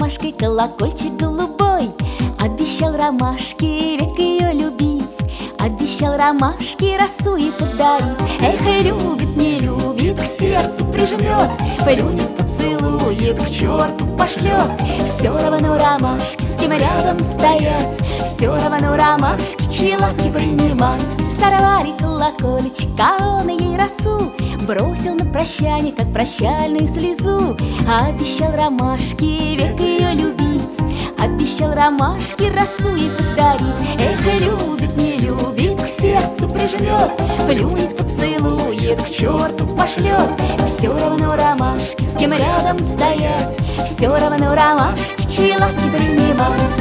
ромашкой колокольчик голубой. Обещал ромашке век ее любить, обещал ромашке росу ей подарить. Эх, и любит, не любит, к сердцу прижмет, плюнет, поцелует, к черту пошлет. Все равно ромашке, с кем рядом стоять, все равно ромашке, чьи ласки принимать. Сорвали колокольчик, а он ей росу бросил на прощание, как прощальную слезу. Обещал ромашке век ее любить, обещал ромашке росу ей подарить. Эх, любит, не любит, к сердцу прижмет, плюнет, поцелует, к черту пошлет. Все равно ромашке, с кем рядом стоять, все равно ромашке, чьи ласки принимать.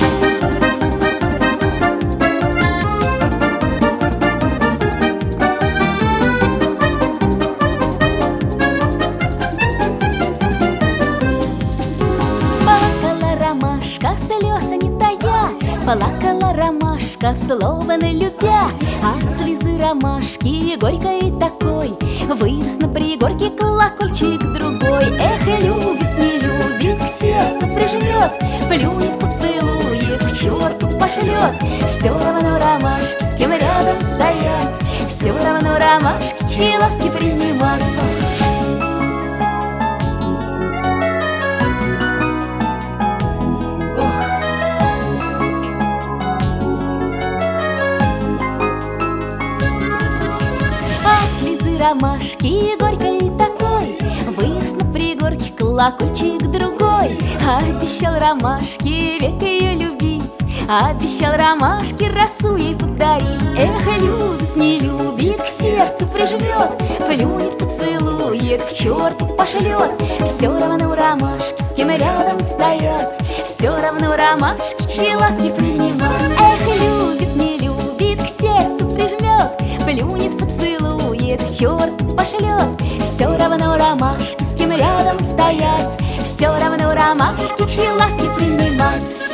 Слез не тая, плакала ромашка, слова не любя. От слезы ромашки горькой такой вырос на пригорке колокольчик другой. Эх, любит, не любит, к сердцу прижмет, плюнет, поцелует, к черту пошлет. Все равно ромашки, с кем рядом стоять, все равно ромашки, чьи ласки принимать. Ромашки горькой такой вырос на пригорке колокольчик другой. Обещал ромашке век ее любить, обещал ромашке росу ей подарить. Эх, любит, не любит, к сердцу прижмет, плюнет, поцелует, к черту пошлет. Все равно ромашке, с кем рядом стоять, все равно ромашке, чьи ласки принимать. Эх, любит, не любит, к сердцу прижмет, плюнет, поцелует, к черту пошлет. Все равно ромашки, с кем рядом стоять, все равно ромашки, чьи ласки принимать.